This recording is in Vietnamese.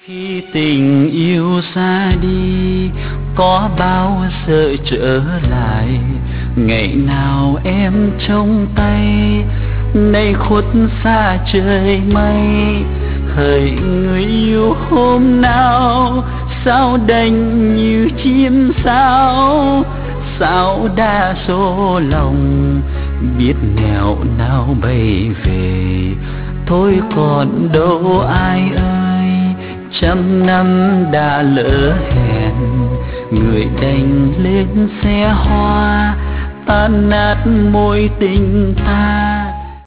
Khi tình yêu xa đi, có bao giờ trở lại? Ngày nào em trong tay, nay khuất xa trời mây. Hỡi người yêu hôm nào, sao đành như chim sáo? Sao đa số lòng, biết nẻo nào bay về. Thôi còn đâu ai ơi, trăm năm đã lỡ hẹn. Người đành lên xe hoa, tan nát mối tình ta.